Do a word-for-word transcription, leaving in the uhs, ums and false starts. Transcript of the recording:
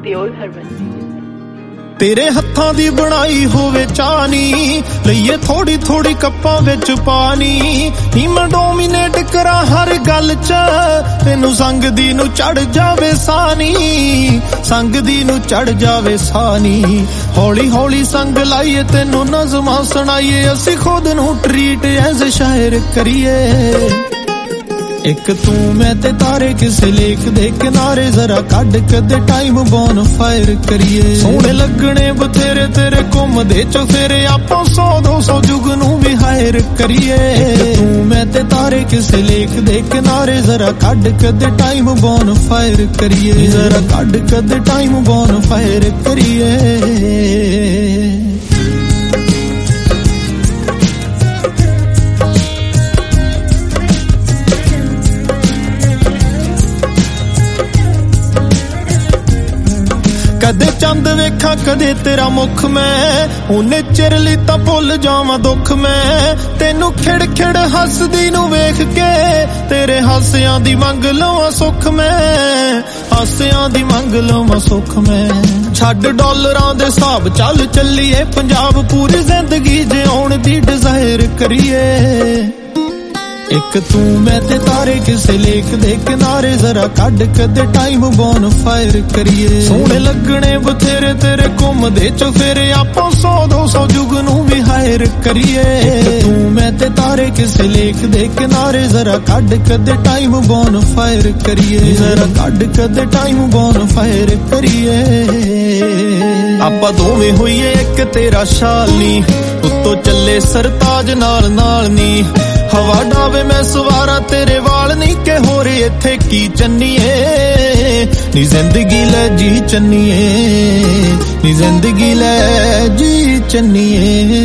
Pure Harmanpreet. तेरे हत्थां दी बनाई होवे चानी लईए थोड़ी थोड़ी कप्पां विच पानी नी मैं डोमीनेट करा हर गल च तेनू संग दी नू चढ़ जावे सानी संग दी नू चढ़ जावे सानी हौली हौली संग लाइए तेनू नज़मां सुनाइए असी खुद नू ट्रीट एज शायर करिए एक तू मैं ते तारे किसे लेक दे किनारे जरा कड कदे टाइम बोन फायर करिए सोहणे लगने बथेरे तेरे घुमदे चफेरे आपां सौ दो सौ जुग नू भी हायर करिए तू मैं ते तारे किसे लेक दे किनारे जरा कड कदे टाइम बोन फायर करिए जरा कड कदे टाइम बोन फायर करिए। कदे चंद वेखा कदे तेरा मुख मैं उन्ने चिर ली तां भुल जावां दुख मैं तेनू खिड़ खिड़ हसदी नू वेख के तेरे हासियां दी मंग लवां सुख मैं हासियां दी मंग लवां सुख मैं छड्ड डॉलरां दे हिसाब चल चलिए पंजाब पूरी जिंदगी जिउण दी डिजायर करिए एक तू मैं ते तारे किसे लेक दे किनारे जरा कड कदे टाइम बोन फायर करिए सोहणे लगने बथेरे तेरे घुमदे चफेरे आपां सौ दो सौ जुग नू भी हायर करिए तू मैं ते तारे किसे लेक दे किनारे जरा कड कदे टाइम बोन फायर करिए जरा कड कदे टाइम बोन फायर करिए आपां दोवें होइए एक तेरा शाल नी उत्तों चले सरताज नाल नाल नी हवा डावे मैं सवारा तेरे वाल नी के हो रहे इत्थे की चन्नीए नी जिंदगी लै जी चन्नीए नी जिंदगी लै जी चन्नीए।